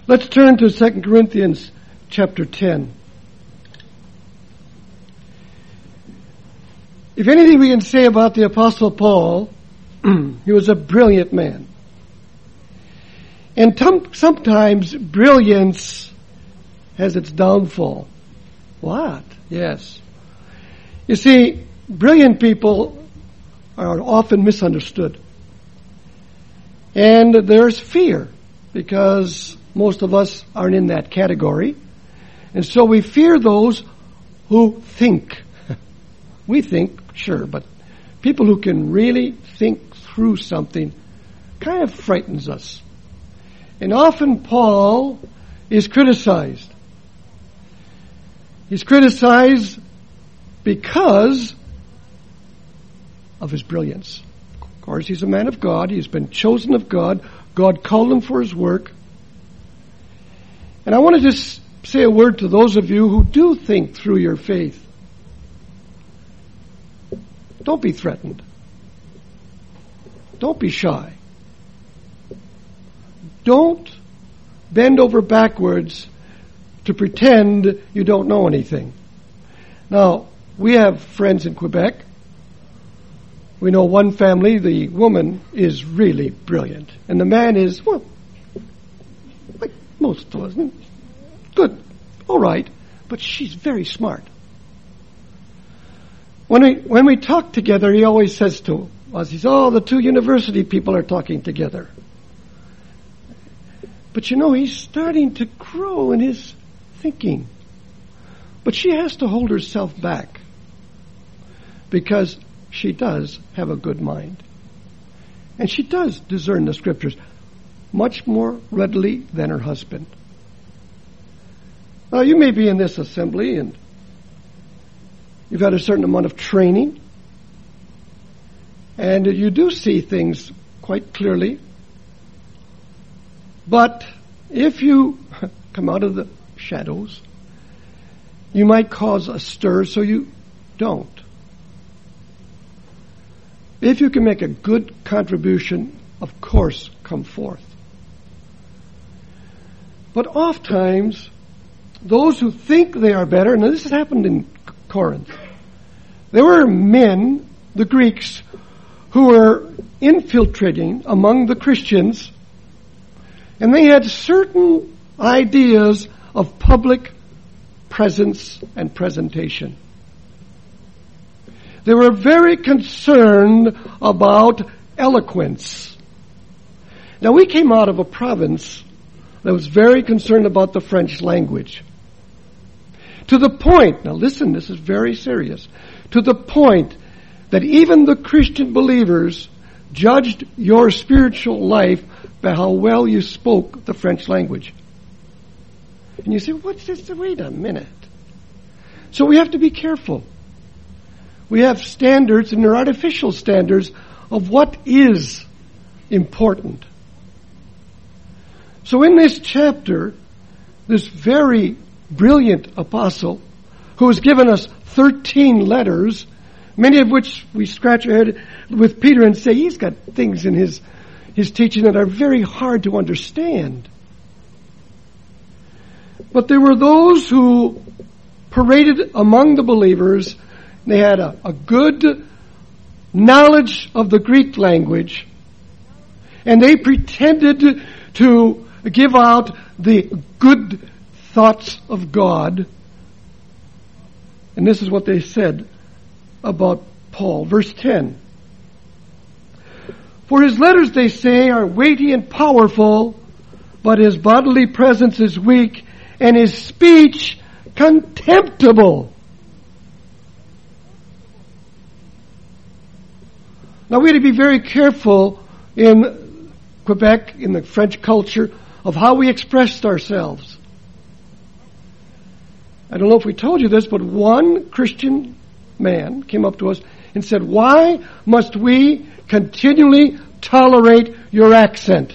Let's turn to 2 Corinthians chapter 10. If anything we can say about the Apostle Paul, he was a brilliant man. And sometimes brilliance has its downfall. What? Yes. You see, brilliant people are often misunderstood. And there's fear, because most of us aren't in that category. And so we fear those who think. We think, sure, but people who can really think through something kind of frightens us. And often Paul is criticized. He's criticized because of his brilliance. Of course, he's a man of God. He's been chosen of God. God called him for his work. And I want to just say a word to those of you who do think through your faith. Don't be threatened. Don't be shy. Don't bend over backwards to pretend you don't know anything. Now, we have friends in Quebec. We know one family, the woman is really brilliant. And the man is, well, like most of us, good, all right, but she's very smart. When we talk together, he always says to us, he says, oh, the two university people are talking together. But you know, he's starting to grow in his thinking. But she has to hold herself back because she does have a good mind. And she does discern the Scriptures much more readily than her husband. Now, you may be in this assembly and you've had a certain amount of training, and you do see things quite clearly. But if you come out of the shadows, you might cause a stir, so you don't. If you can make a good contribution, of course, come forth. But oftentimes, those who think they are better, and this has happened in Corinth, there were men, the Greeks, who were infiltrating among the Christians, and they had certain ideas of public presence and presentation. They were very concerned about eloquence. Now, we came out of a province that was very concerned about the French language. To the point, now listen, this is very serious, to the point that even the Christian believers judged your spiritual life by how well you spoke the French language. And you say, what's this? Wait a minute. So we have to be careful. We have standards, and they're artificial standards, of what is important. So in this chapter, this very brilliant apostle, who has given us 13 letters, many of which we scratch our head with Peter and say he's got things in his teaching that are very hard to understand. But there were those who paraded among the believers. They had a good knowledge of the Greek language, and they pretended to give out the good thoughts of God. And this is what they said about Paul. Verse 10. For his letters, they say, are weighty and powerful, but his bodily presence is weak, and his speech contemptible. Now, we have to be very careful in Quebec, in the French culture, of how we expressed ourselves. I don't know if we told you this, but one Christian man came up to us and said, why must we continually tolerate your accent?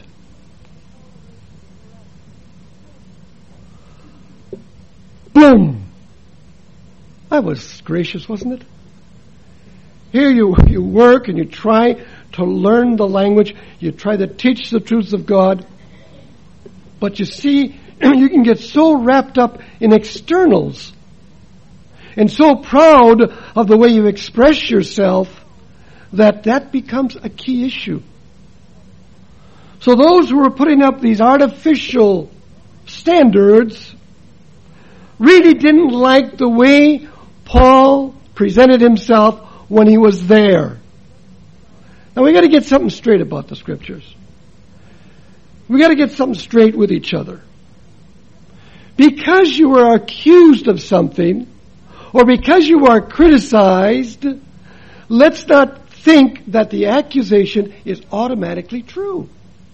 Boom! That was gracious, wasn't it? Here you work and you try to learn the language. You try to teach the truths of God. But you see, you can get so wrapped up in externals and so proud of the way you express yourself that becomes a key issue. So those who are putting up these artificial standards really didn't like the way Paul presented himself when he was there. Now we got to get something straight about the Scriptures. We got to get something straight with each other. Because you are accused of something, or because you are criticized, let's not think that the accusation is automatically true.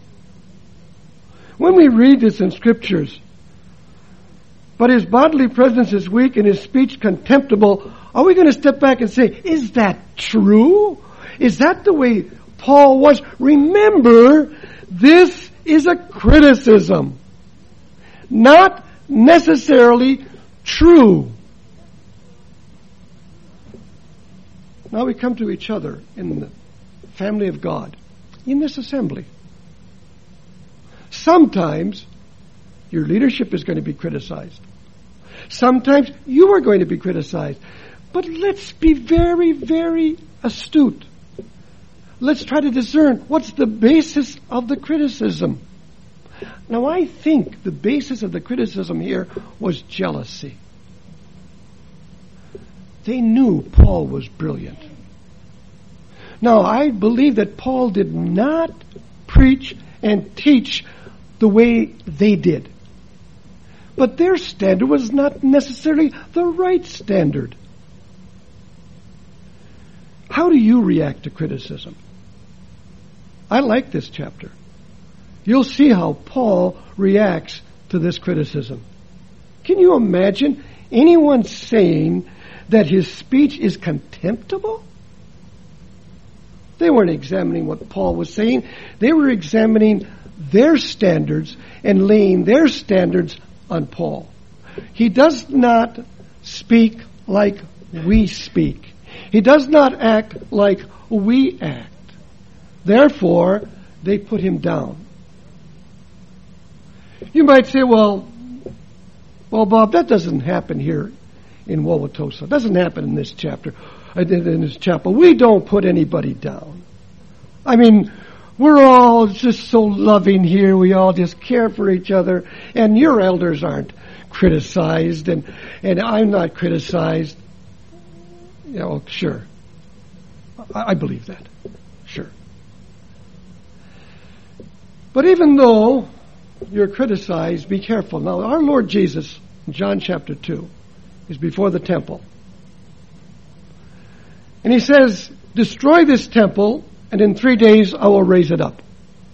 When we read this in Scriptures, but his bodily presence is weak and his speech contemptible, are we going to step back and say, is that true? Is that the way Paul was? Remember, this is a criticism, not necessarily true. Now we come to each other in the family of God, in this assembly. Sometimes your leadership is going to be criticized. Sometimes you are going to be criticized. But let's be very, very astute. Let's try to discern what's the basis of the criticism. Now I think the basis of the criticism here was jealousy. They knew Paul was brilliant. Now, I believe that Paul did not preach and teach the way they did. But their standard was not necessarily the right standard. How do you react to criticism? I like this chapter. You'll see how Paul reacts to this criticism. Can you imagine anyone saying that his speech is contemptible? They weren't examining what Paul was saying. They were examining their standards and laying their standards on Paul. He does not speak like we speak. He does not act like we act. Therefore, they put him down. You might say, well, Bob, that doesn't happen here in Wauwatosa. It doesn't happen in this chapter, in this chapel. We don't put anybody down. I mean, we're all just so loving here. We all just care for each other. And your elders aren't criticized, and I'm not criticized. Yeah, well, sure. I believe that. Sure. But even though you're criticized, be careful. Now, our Lord Jesus, in John chapter 2, is before the temple. And he says, destroy this temple, and in 3 days I will raise it up.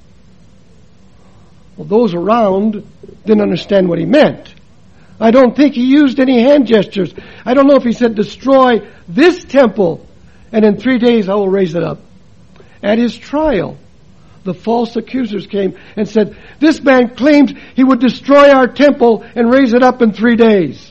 Well, those around didn't understand what he meant. I don't think he used any hand gestures. I don't know if he said, destroy this temple, and in 3 days I will raise it up. At his trial, the false accusers came and said, this man claims he would destroy our temple and raise it up in 3 days.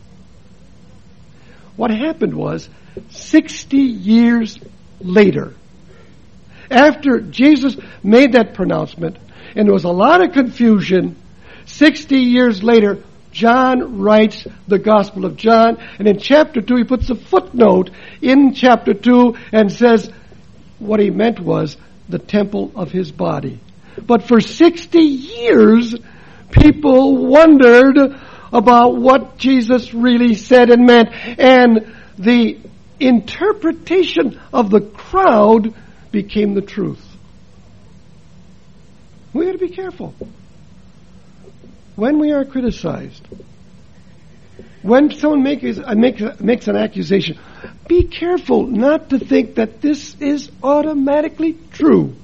What happened was, 60 years later, after Jesus made that pronouncement, and there was a lot of confusion, 60 years later, John writes the Gospel of John, and in chapter 2 he puts a footnote in chapter 2 and says what he meant was the temple of his body. But for 60 years, people wondered about what Jesus really said and meant, and the interpretation of the crowd became the truth. We got to be careful. When we are criticized, when someone makes an accusation, be careful not to think that this is automatically true.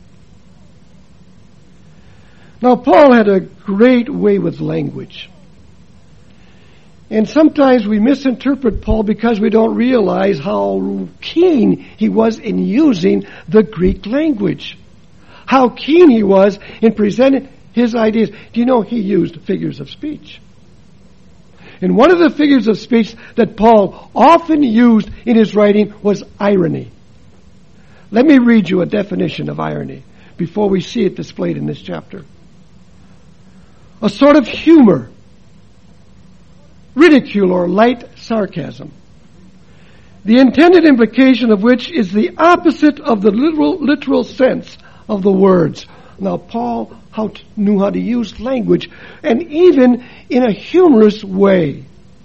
Now, Paul had a great way with language. And sometimes we misinterpret Paul because we don't realize how keen he was in using the Greek language. How keen he was in presenting his ideas. Do you know he used figures of speech? And one of the figures of speech that Paul often used in his writing was irony. Let me read you a definition of irony before we see it displayed in this chapter. a sort of humor, ridicule, or light sarcasm, the intended implication of which is the opposite of the literal sense of the words. Now, Paul knew how to use language, and even in a humorous way.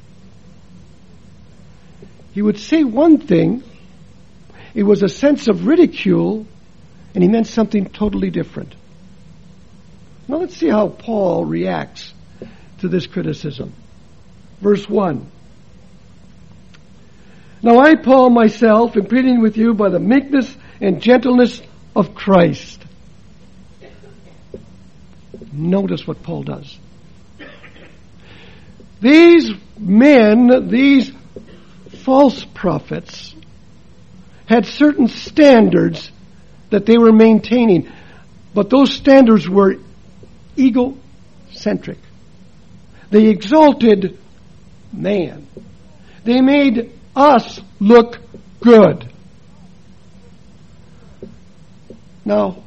He would say one thing, it was a sense of ridicule, and he meant something totally different. Now let's see how Paul reacts to this criticism. Verse 1. Now I, Paul, myself, am pleading with you by the meekness and gentleness of Christ. Notice what Paul does. These men, these false prophets, had certain standards that they were maintaining, but those standards were egocentric. They exalted man. They made us look good. Now,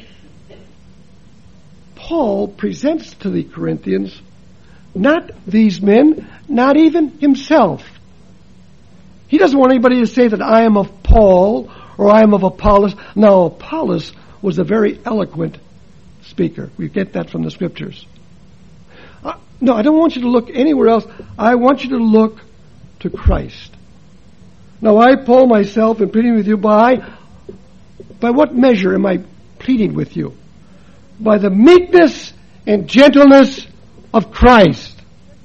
Paul presents to the Corinthians not these men, not even himself. He doesn't want anybody to say that I am of Paul or I am of Apollos. Now, Apollos was a very eloquent speaker. We get that from the Scriptures. No, I don't want you to look anywhere else. I want you to look to Christ. Now, I, Paul, myself, am pleading with you by what measure am I pleading with you? By the meekness and gentleness of Christ.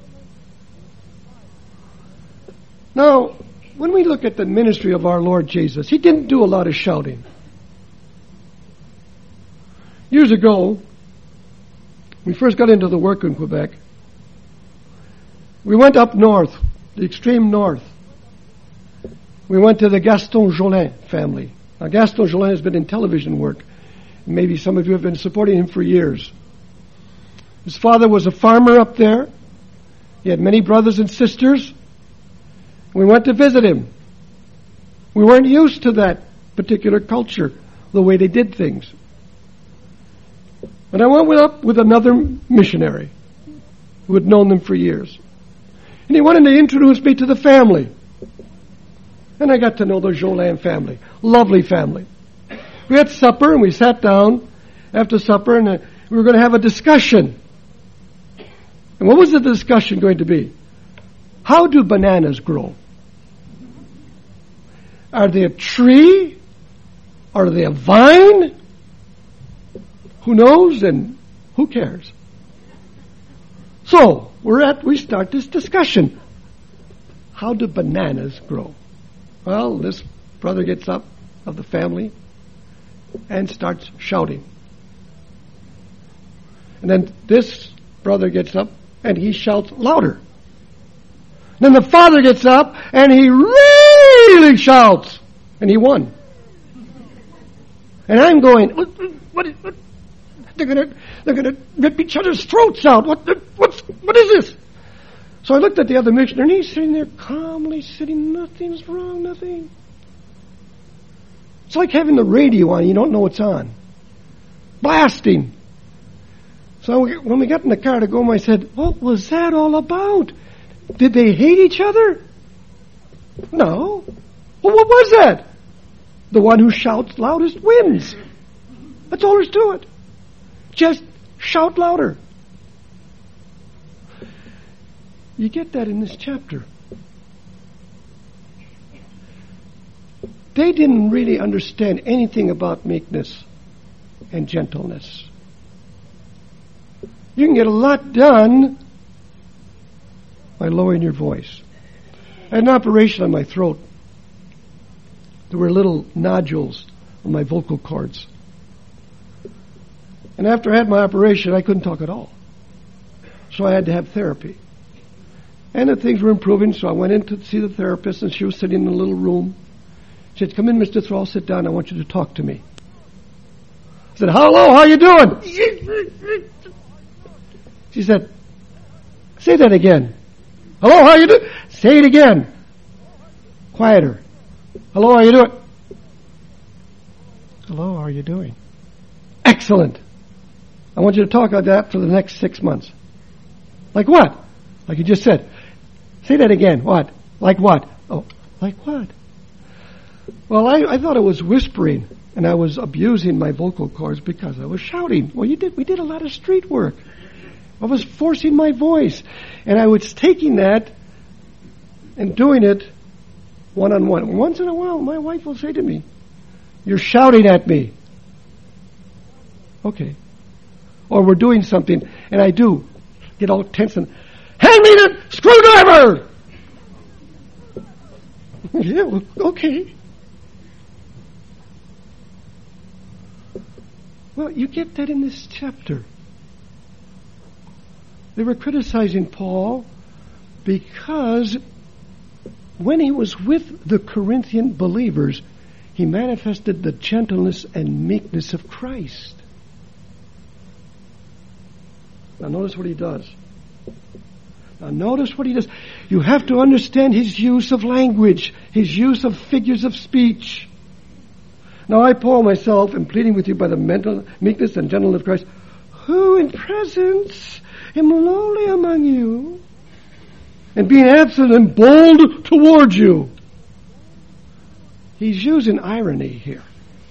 Now, when we look at the ministry of our Lord Jesus, he didn't do a lot of shouting. Years ago, we first got into the work in Quebec. We went up north, the extreme north. We went to the Gaston Jolin family. Now, Gaston Jolin has been in television work. Maybe some of you have been supporting him for years. His father was a farmer up there. He had many brothers and sisters. We went to visit him. We weren't used to that particular culture, the way they did things. And I went up with another missionary who had known them for years. And he wanted to introduce me to the family. And I got to know the Jolin family. Lovely family. We had supper and we sat down after supper and we were going to have a discussion. And what was the discussion going to be? How do bananas grow? Are they a tree? Are they a vine? Who knows and who cares? So, we start this discussion. How do bananas grow? Well, this brother gets up of the family and starts shouting. And then this brother gets up and he shouts louder. Then the father gets up and he really shouts. And he won. And I'm going, what they're gonna rip each other's throats out. What is this? So I looked at the other missionary and he's sitting there calmly sitting, nothing's wrong, nothing. It's like having the radio on, you don't know what's on. Blasting. So when we got in the car to go home, I said, what was that all about? Did they hate each other? No. Well, what was that? The one who shouts loudest wins. That's all there's to it. Just shout louder. You get that in this chapter. They didn't really understand anything about meekness and gentleness. You can get a lot done by lowering your voice. I had an operation on my throat. There were little nodules on my vocal cords. And after I had my operation, I couldn't talk at all. So I had to have therapy. And the things were improving, so I went in to see the therapist, and she was sitting in a little room. She said, come in, Mr. Thrall, sit down. I want you to talk to me. I said, hello, how you doing? She said, say that again. Hello, how you doing? Say it again. Quieter. Hello, how you doing? Hello, how are you doing? Excellent. I want you to talk like that for the next 6 months. Like what? Like you just said. Say that again. What? Like what? Oh, like what? Well, I thought it was whispering, and I was abusing my vocal cords because I was shouting. Well, we did a lot of street work. I was forcing my voice, and I was taking that and doing it one-on-one. Once in a while, my wife will say to me, "You're shouting at me." Okay. Or we're doing something, and I do get all tense and, "Hand me the screwdriver!" Yeah, okay. Well, you get that in this chapter. They were criticizing Paul because when he was with the Corinthian believers, he manifested the gentleness and meekness of Christ. Now notice what he does. You have to understand his use of language, his use of figures of speech. Now I, Paul, myself, am pleading with you by the meekness and gentleness of Christ, who in presence am lowly among you, and being absent am bold toward you. He's using irony here.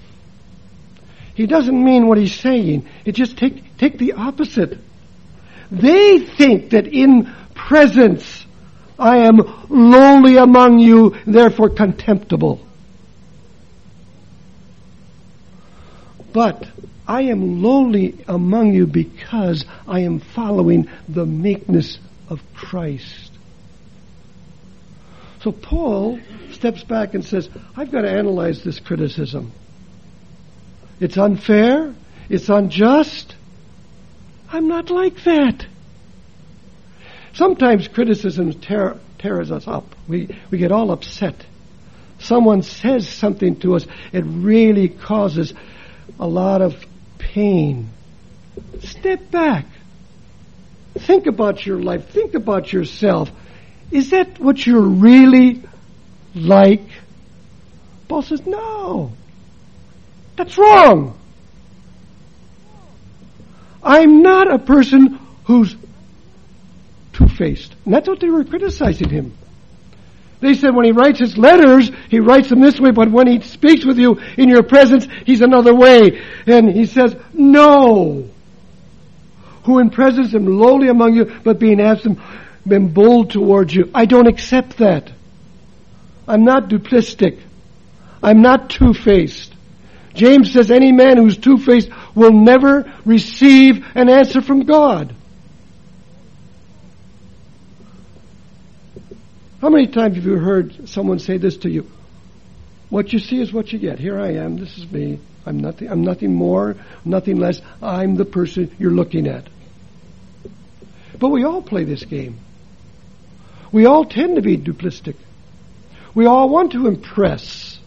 He doesn't mean what he's saying. It just take the opposite. They think that in presence I am lowly among you, therefore contemptible. But I am lowly among you because I am following the meekness of Christ. So Paul steps back and says, I've got to analyze this criticism. It's unfair. It's unjust. I'm not like that. Sometimes criticism tears us up. We get all upset. Someone says something to us, it really causes a lot of pain. Step back. Think about your life. Think about yourself. Is that what you're really like? Paul says, no. That's wrong. I'm not a person who's two-faced. And that's what they were criticizing him. They said when he writes his letters, he writes them this way, but when he speaks with you in your presence, he's another way. And he says, no. Who in presence am lowly among you, but being absent, been bold towards you. I don't accept that. I'm not duplistic. I'm not two-faced. James says any man who's two-faced will never receive an answer from God. How many times have you heard someone say this to you? What you see is what you get. Here I am. This is me. I'm nothing more, nothing less. I'm the person you're looking at. But we all play this game. We all tend to be duplistic. We all want to impress.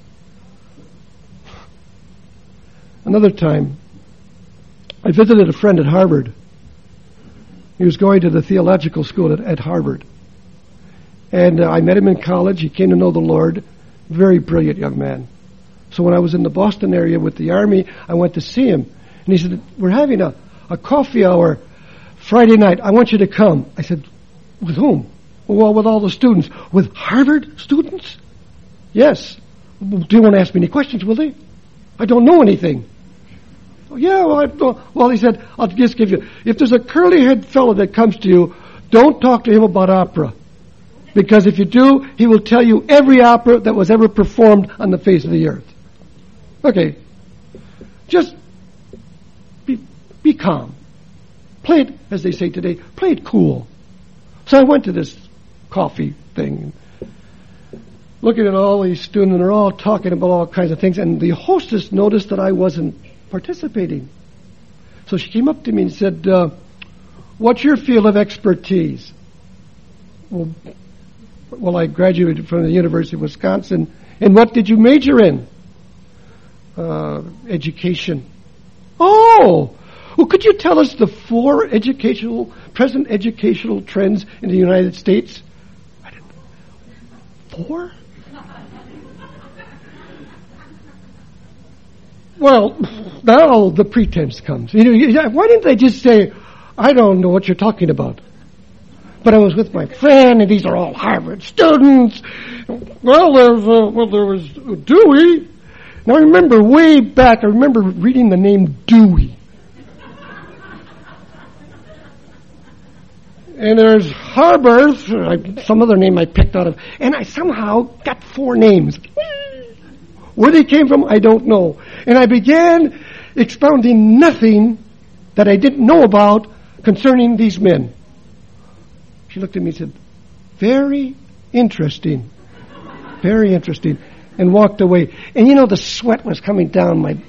Another time, I visited a friend at Harvard. He was going to the theological school at Harvard. And I met him in college. He came to know the Lord. Very brilliant young man. So when I was in the Boston area with the Army, I went to see him. And he said, we're having a coffee hour Friday night. I want you to come. I said, with whom? Well, with all the students. With Harvard students? Yes. They won't ask me any questions, will they? I don't know anything. Oh, yeah, well, he said, I'll just give you, if there's a curly-haired fellow that comes to you, don't talk to him about opera. Because if you do, he will tell you every opera that was ever performed on the face of the earth. Okay. Just be calm. Play it, as they say today, play it cool. So I went to this coffee thing, looking at all these students, and they're all talking about all kinds of things, and the hostess noticed that I wasn't participating. So she came up to me and said, what's your field of expertise? Well, I graduated from the University of Wisconsin. And what did you major in? Education. Oh! Well, could you tell us the present educational trends in the United States? I didn't know. 4? Well, now the pretense comes. Why didn't they just say, I don't know what you're talking about? But I was with my friend, and these are all Harvard students. Well, there was Dewey. Now, I remember way back, I remember reading the name Dewey. And there's Harbarth, some other name I picked out of, and I somehow got 4 names. Where they came from, I don't know. And I began expounding nothing that I didn't know about concerning these men. She looked at me and said, very interesting, and walked away. And you know, the sweat was coming down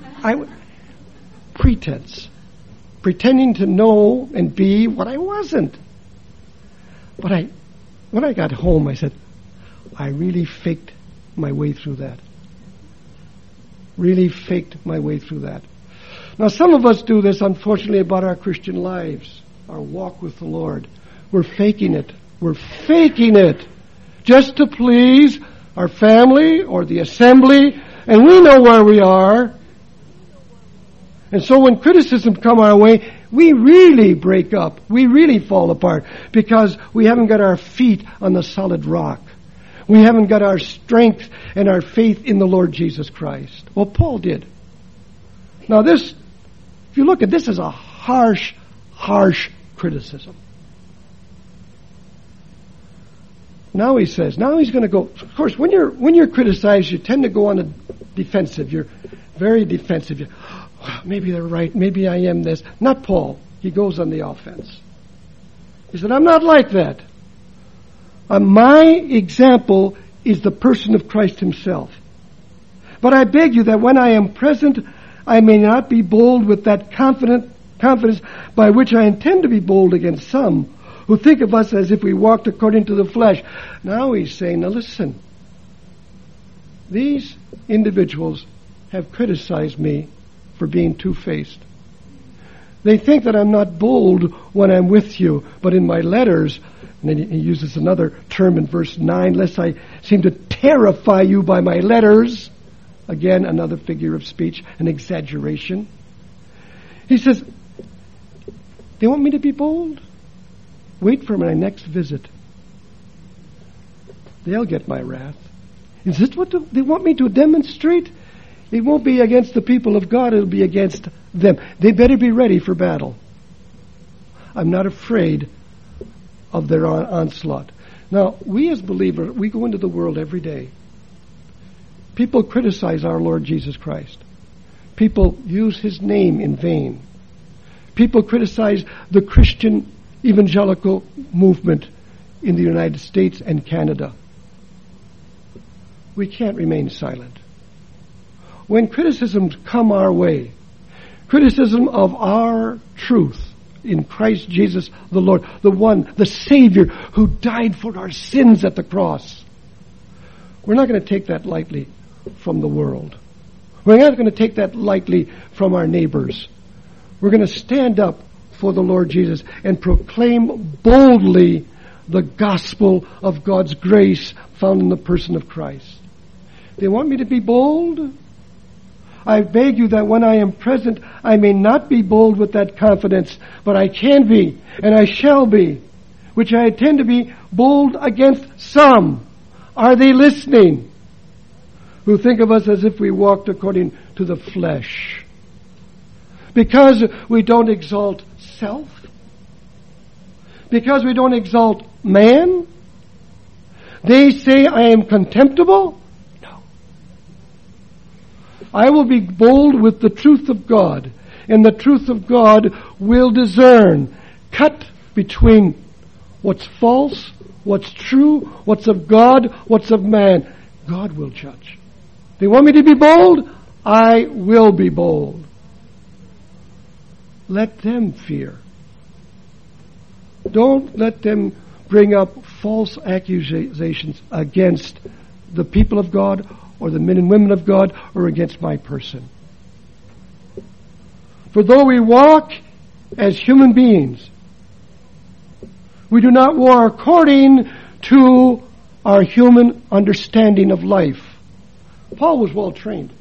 pretense, pretending to know and be what I wasn't. But when I got home, I said, I really faked my way through that. Now, some of us do this, unfortunately, about our Christian lives, our walk with the Lord. We're faking it. Just to please our family or the assembly, and we know where we are. And so when criticism come our way, we really break up. We really fall apart because we haven't got our feet on the solid rock. We haven't got our strength and our faith in the Lord Jesus Christ. Well, Paul did. Now this, if you look at this, is a harsh criticism. Now he says, now he's going to go. Of course, when you're criticized, you tend to go on a defensive. You're very defensive. Well, maybe they're right. Maybe I am this. Not Paul. He goes on the offense. He said, I'm not like that. My example is the person of Christ himself. But I beg you that when I am present, I may not be bold with that confidence by which I intend to be bold against some who think of us as if we walked according to the flesh. Now he's saying, now listen, these individuals have criticized me for being two-faced. They think that I'm not bold when I'm with you, but in my letters, and then he uses another term in verse 9, lest I seem to terrify you by my letters. Again, another figure of speech, an exaggeration. He says, they want me to be bold? Wait for my next visit. They'll get my wrath. Is this what they want me to demonstrate? It won't be against the people of God, it'll be against them. They better be ready for battle. I'm not afraid of their onslaught. Now, we as believers, we go into the world every day. People criticize our Lord Jesus Christ. People use his name in vain. People criticize the Christian evangelical movement in the United States and Canada. We can't remain silent. When criticisms come our way, criticism of our truth in Christ Jesus the Lord, the one, the Savior who died for our sins at the cross, we're not going to take that lightly from the world. We're not going to take that lightly from our neighbors. We're going to stand up for the Lord Jesus and proclaim boldly the gospel of God's grace found in the person of Christ. They want me to be bold? I beg you that when I am present, I may not be bold with that confidence, but I can be, and I shall be, which I intend to be bold against some. Are they listening? Who think of us as if we walked according to the flesh. Because we don't exalt self. Because we don't exalt man. They say I am contemptible. No. I will be bold with the truth of God. And the truth of God will discern, cut between what's false, what's true, what's of God, what's of man. God will judge. They want me to be bold? I will be bold. Let them fear. Don't let them bring up false accusations against the people of God or the men and women of God or against my person. For though we walk as human beings, we do not war according to our human understanding of life. Paul was well trained.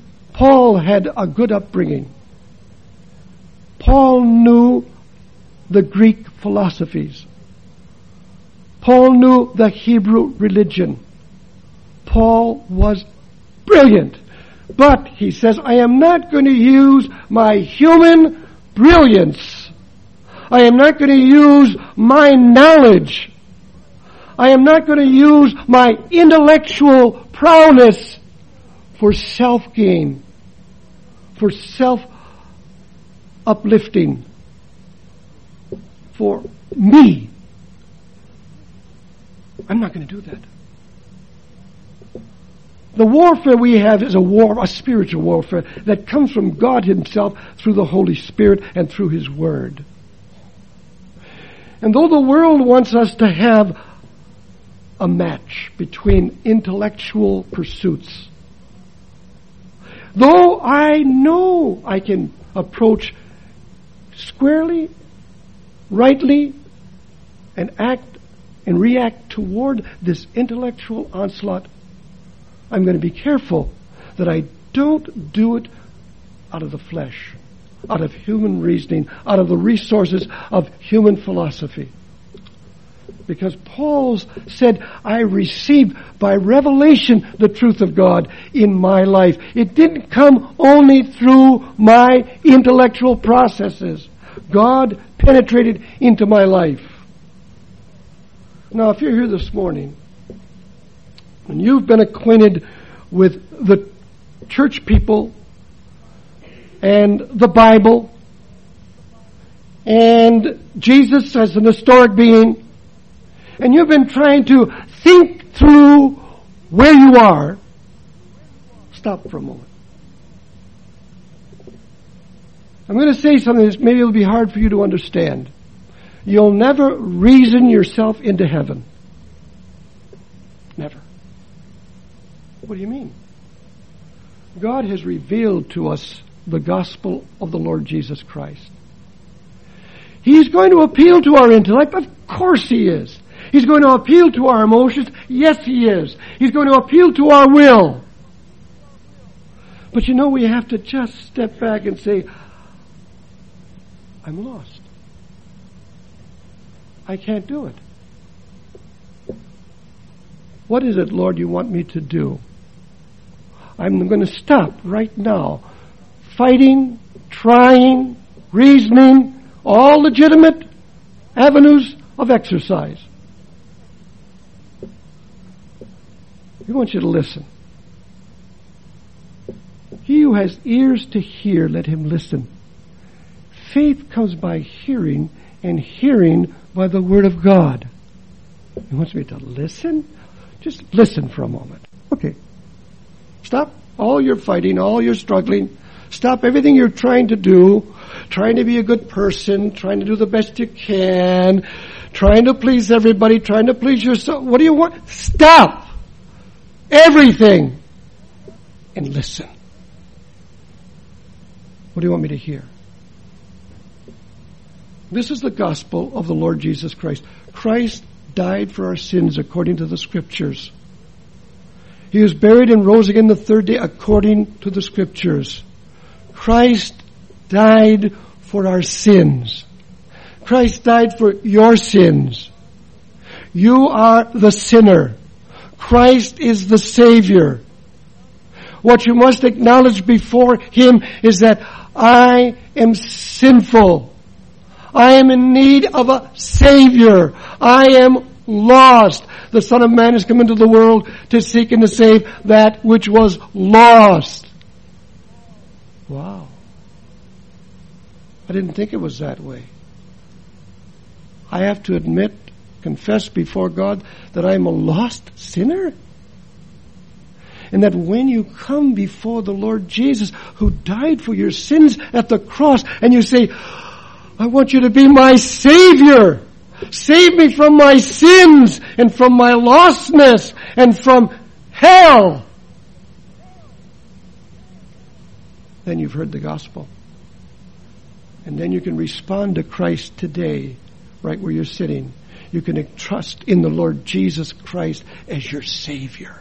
Paul had a good upbringing. Paul knew the Greek philosophies. Paul knew the Hebrew religion. Paul was brilliant. But, he says, I am not going to use my human brilliance. I am not going to use my knowledge. I am not going to use my intellectual prowess for self-gain, for self-uplifting, for me. I'm not going to do that. The warfare we have is a spiritual warfare that comes from God Himself through the Holy Spirit and through His Word. And though the world wants us to have a match between intellectual pursuits, though I know I can approach squarely, rightly, and act and react toward this intellectual onslaught, I'm going to be careful that I don't do it out of the flesh, out of human reasoning, out of the resources of human philosophy. Because Paul said, I received by revelation the truth of God in my life. It didn't come only through my intellectual processes. God penetrated into my life. Now, if you're here this morning, and you've been acquainted with the church people and the Bible and Jesus as an historic being, and you've been trying to think through where you are, stop for a moment. I'm going to say something that maybe it'll be hard for you to understand. You'll never reason yourself into heaven. Never. What do you mean? God has revealed to us the gospel of the Lord Jesus Christ. He's going to appeal to our intellect. Of course He is. He's going to appeal to our emotions. Yes, He is. He's going to appeal to our will. But we have to just step back and say, I'm lost. I can't do it. What is it, Lord, you want me to do? I'm going to stop right now. Fighting, trying, reasoning, all legitimate avenues of exercise. We want you to listen. He who has ears to hear, let him listen. Faith comes by hearing, and hearing by the Word of God. He wants me to listen? Just listen for a moment. Okay. Stop all your fighting, all your struggling. Stop everything you're trying to do, trying to be a good person, trying to do the best you can, trying to please everybody, trying to please yourself. What do you want? Stop everything and listen. What do you want me to hear? This is the gospel of the Lord Jesus Christ. Christ died for our sins according to the Scriptures. He was buried and rose again the third day according to the Scriptures. Christ died for our sins. Christ died for your sins. You are the sinner. Christ is the Savior. What you must acknowledge before Him is that I am sinful. I am in need of a Savior. I am lost. The Son of Man has come into the world to seek and to save that which was lost. Wow. I didn't think it was that way. I have to admit, confess before God that I'm a lost sinner. And that when you come before the Lord Jesus, who died for your sins at the cross, and you say, I want you to be my Savior. Save me from my sins and from my lostness and from hell. Then you've heard the gospel. And then you can respond to Christ today, right where you're sitting. You can trust in the Lord Jesus Christ as your Savior.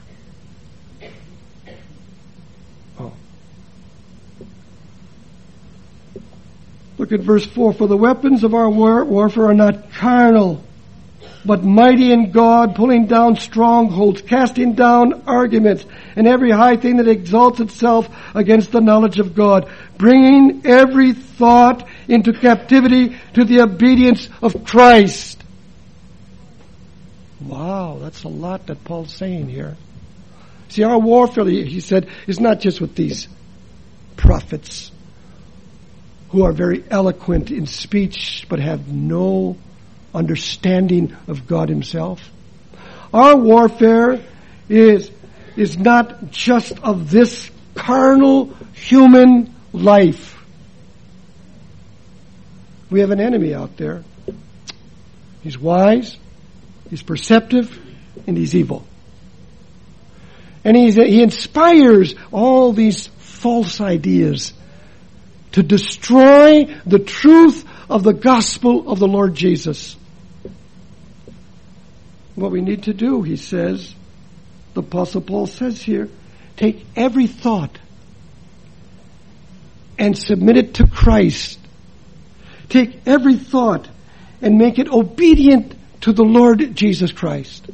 Look Look at verse 4. For the weapons of our warfare are not carnal, but mighty in God, pulling down strongholds, casting down arguments, and every high thing that exalts itself against the knowledge of God, bringing every thought into captivity to the obedience of Christ. Wow, that's a lot that Paul's saying here. See, our warfare, he said, is not just with these prophets who are very eloquent in speech but have no understanding of God Himself. Our warfare is not just of this carnal human life. We have an enemy out there. He's wise, he's perceptive, and he's evil. And he inspires all these false ideas to destroy the truth of the gospel of the Lord Jesus. What we need to do, he says, the Apostle Paul says here, take every thought and submit it to Christ. Take every thought and make it obedient to the Lord Jesus Christ.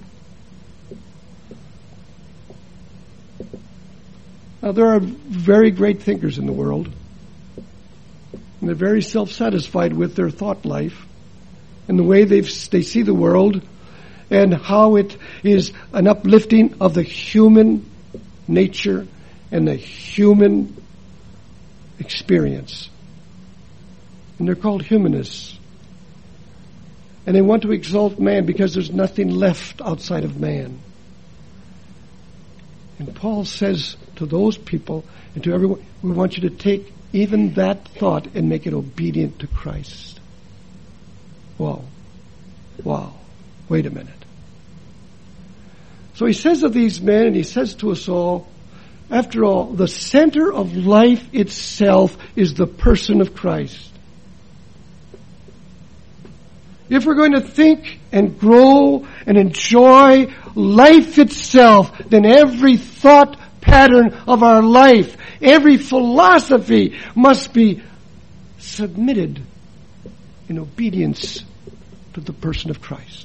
Now, there are very great thinkers in the world, and they're very self-satisfied with their thought life and the way they see the world and how it is an uplifting of the human nature and the human experience. And they're called humanists. And they want to exalt man because there's nothing left outside of man. And Paul says to those people and to everyone, we want you to take even that thought and make it obedient to Christ. Wow. Wait a minute. So he says of these men, and he says to us all, after all, the center of life itself is the person of Christ. If we're going to think and grow and enjoy life itself, then every thought pattern of our life, every philosophy must be submitted in obedience to the person of Christ.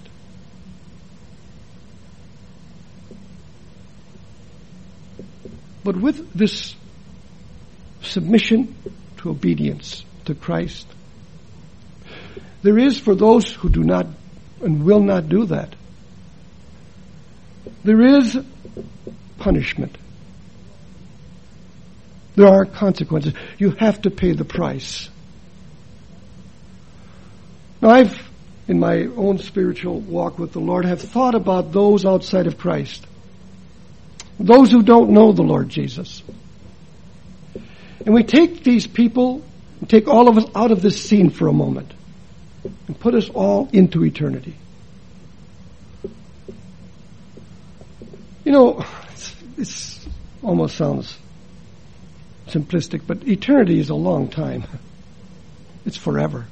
But with this submission to obedience to Christ, there is, for those who do not and will not do that, there is punishment. There are consequences. You have to pay the price. Now, I've, in my own spiritual walk with the Lord, have thought about those outside of Christ. Those who don't know the Lord Jesus. And we take these people, and take all of us out of this scene for a moment, and put us all into eternity. You know, it's almost sounds simplistic, but eternity is a long time. It's forever.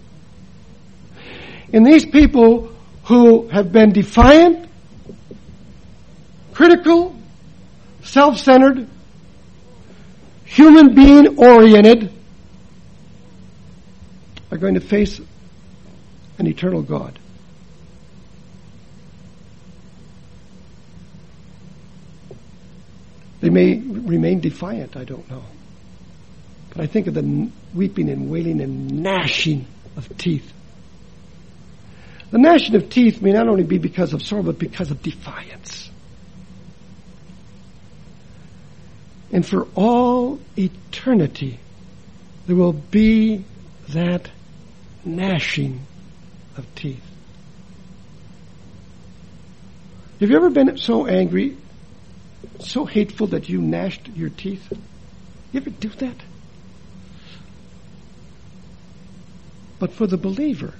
And these people who have been defiant, critical, self-centered, human being oriented, are going to face an eternal God. They may remain defiant, I don't know. But I think of the weeping and wailing and gnashing of teeth. The gnashing of teeth may not only be because of sorrow, but because of defiance. And for all eternity, there will be that gnashing of teeth. Have you ever been so angry, so hateful that you gnashed your teeth? You ever do that? But for the believer,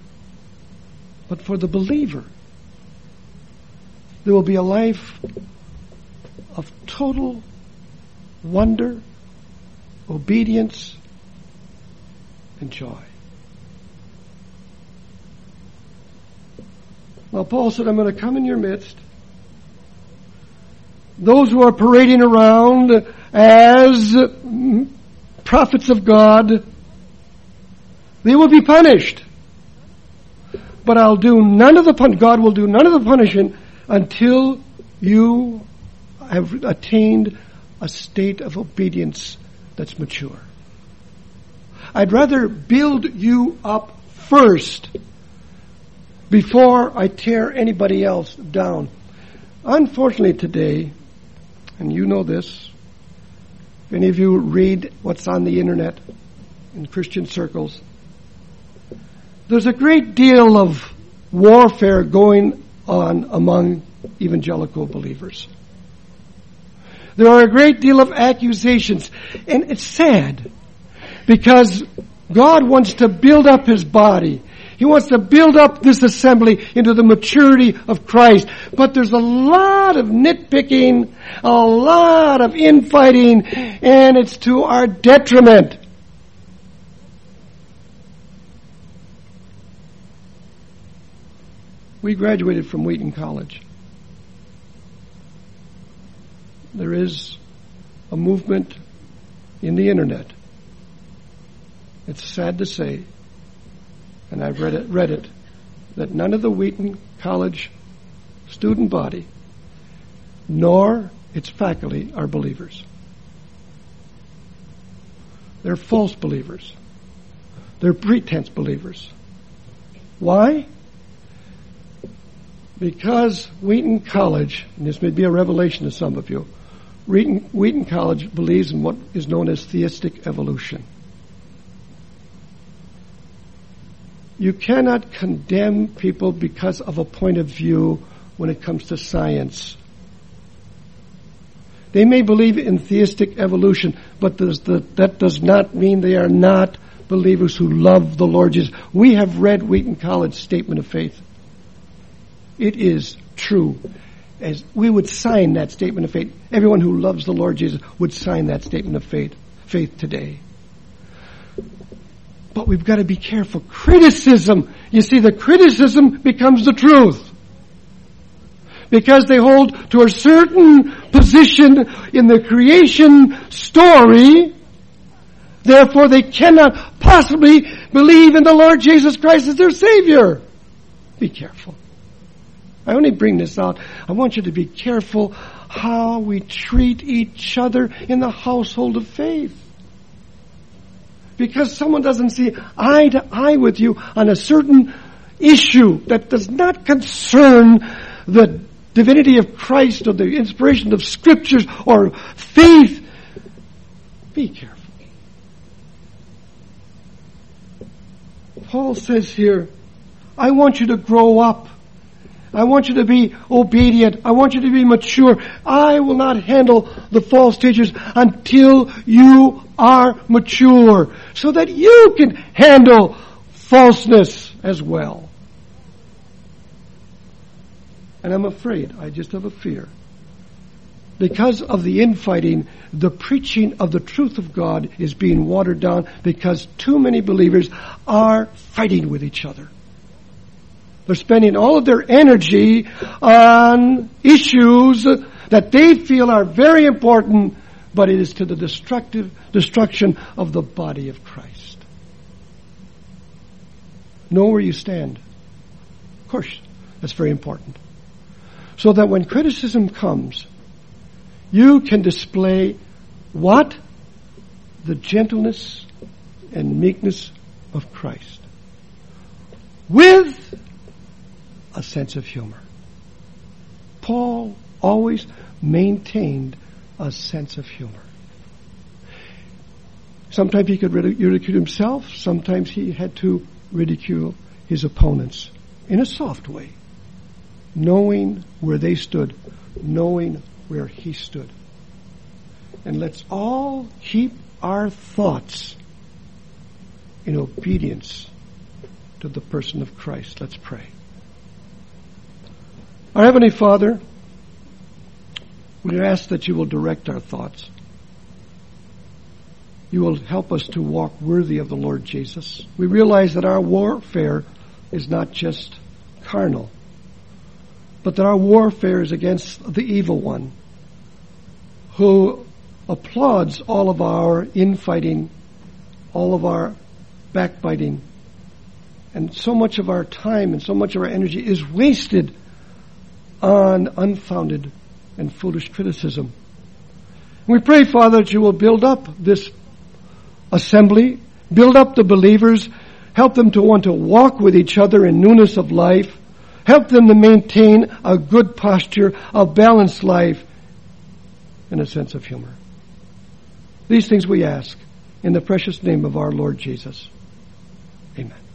there will be a life of total wonder, obedience, and joy. Now, Paul said, I'm going to come in your midst. Those who are parading around as prophets of God They will be punished. But God will do none of the punishing until you have attained a state of obedience that's mature. I'd rather build you up first before I tear anybody else down. Unfortunately today, and you know this, if any of you read what's on the internet in Christian circles, there's a great deal of warfare going on among evangelical believers. There are a great deal of accusations, and it's sad because God wants to build up His body. He wants to build up this assembly into the maturity of Christ. But there's a lot of nitpicking, a lot of infighting, and it's to our detriment. We graduated from Wheaton College. There is a movement in the internet. It's sad to say, and I've read it, that none of the Wheaton College student body nor its faculty are believers. They're false believers. They're pretense believers. Why? Because Wheaton College, and this may be a revelation to some of you, Wheaton College believes in what is known as theistic evolution. You cannot condemn people because of a point of view when it comes to science. They may believe in theistic evolution, but that does not mean they are not believers who love the Lord Jesus. We have read Wheaton College Statement of Faith. It is true. As we would sign that statement of faith. Everyone who loves the Lord Jesus would sign that statement of faith today. But we've got to be careful. Criticism, you see, the criticism becomes the truth. Because they hold to a certain position in the creation story, therefore they cannot possibly believe in the Lord Jesus Christ as their Savior. Be careful. I only bring this out. I want you to be careful how we treat each other in the household of faith. Because someone doesn't see eye to eye with you on a certain issue that does not concern the divinity of Christ or the inspiration of Scriptures or faith, be careful. Paul says here, I want you to grow up. I want you to be obedient. I want you to be mature. I will not handle the false teachers until you are mature, so that you can handle falseness as well. And I'm afraid, I just have a fear, because of the infighting, the preaching of the truth of God is being watered down because too many believers are fighting with each other. They're spending all of their energy on issues that they feel are very important, but it is to the destruction of the body of Christ. Know where you stand. Of course, that's very important. So that when criticism comes, you can display what? The gentleness and meekness of Christ. With a sense of humor. Paul always maintained a sense of humor. Sometimes he could ridicule himself. Sometimes he had to ridicule his opponents in a soft way, knowing where they stood, knowing where he stood. And let's all keep our thoughts in obedience to the person of Christ. Let's pray. Our Heavenly Father, we ask that you will direct our thoughts. You will help us to walk worthy of the Lord Jesus. We realize that our warfare is not just carnal, but that our warfare is against the evil one, who applauds all of our infighting, all of our backbiting, And so much of our time and so much of our energy is wasted on unfounded and foolish criticism. We pray, Father, that you will build up this assembly, build up the believers, help them to want to walk with each other in newness of life, help them to maintain a good posture, a balanced life, and a sense of humor. These things we ask in the precious name of our Lord Jesus. Amen.